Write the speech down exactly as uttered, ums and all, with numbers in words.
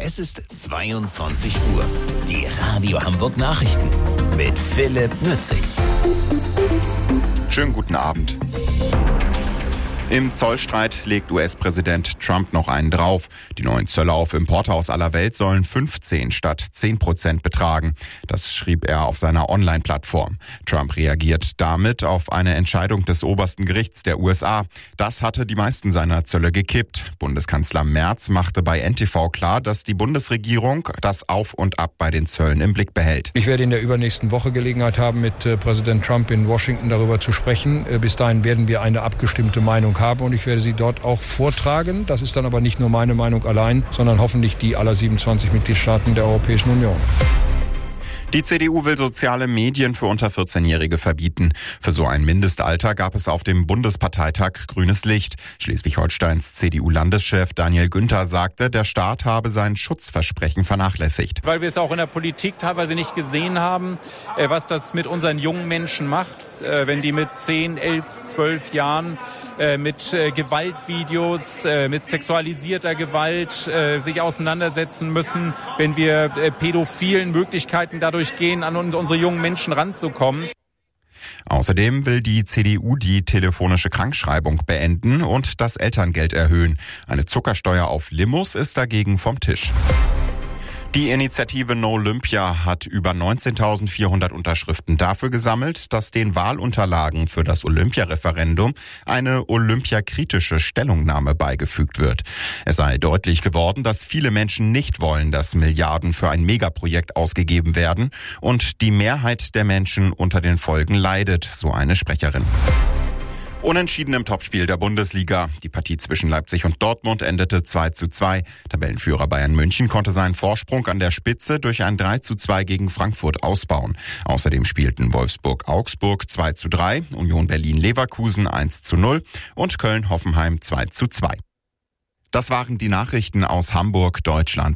Es ist zweiundzwanzig Uhr. Die Radio Hamburg Nachrichten mit Philipp Nützig. Schönen guten Abend. Im Zollstreit legt U S-Präsident Trump noch einen drauf. Die neuen Zölle auf Importe aus aller Welt sollen fünfzehn statt zehn Prozent betragen. Das schrieb er auf seiner Online-Plattform. Trump reagiert damit auf eine Entscheidung des obersten Gerichts der U S A. Das hatte die meisten seiner Zölle gekippt. Bundeskanzler Merz machte bei N T V klar, dass die Bundesregierung das Auf und Ab bei den Zöllen im Blick behält. Ich werde in der übernächsten Woche Gelegenheit haben, mit Präsident Trump in Washington darüber zu sprechen. Bis dahin werden wir eine abgestimmte Meinung habe und ich werde sie dort auch vortragen. Das ist dann aber nicht nur meine Meinung allein, sondern hoffentlich die aller siebenundzwanzig Mitgliedstaaten der Europäischen Union. Die C D U will soziale Medien für unter vierzehnjährige verbieten. Für so ein Mindestalter gab es auf dem Bundesparteitag grünes Licht. Schleswig-Holsteins C D U-Landeschef Daniel Günther sagte, der Staat habe sein Schutzversprechen vernachlässigt. Weil wir es auch in der Politik teilweise nicht gesehen haben, was das mit unseren jungen Menschen macht, wenn die mit zehn, elf, zwölf Jahren mit Gewaltvideos, mit sexualisierter Gewalt sich auseinandersetzen müssen, wenn wir pädophilen Möglichkeiten dadurch gehen, an unsere jungen Menschen ranzukommen. Außerdem will die C D U die telefonische Krankschreibung beenden und das Elterngeld erhöhen. Eine Zuckersteuer auf Limos ist dagegen vom Tisch. Die Initiative No Olympia hat über neunzehntausendvierhundert Unterschriften dafür gesammelt, dass den Wahlunterlagen für das Olympia-Referendum eine olympiakritische Stellungnahme beigefügt wird. Es sei deutlich geworden, dass viele Menschen nicht wollen, dass Milliarden für ein Megaprojekt ausgegeben werden und die Mehrheit der Menschen unter den Folgen leidet, so eine Sprecherin. Unentschieden im Topspiel der Bundesliga. Die Partie zwischen Leipzig und Dortmund endete zwei zu zwei. Tabellenführer Bayern München konnte seinen Vorsprung an der Spitze durch ein drei zu zwei gegen Frankfurt ausbauen. Außerdem spielten Wolfsburg-Augsburg zwei zu drei, Union Berlin-Leverkusen eins zu null und Köln-Hoffenheim zwei zu zwei. Das waren die Nachrichten aus Hamburg, Deutschland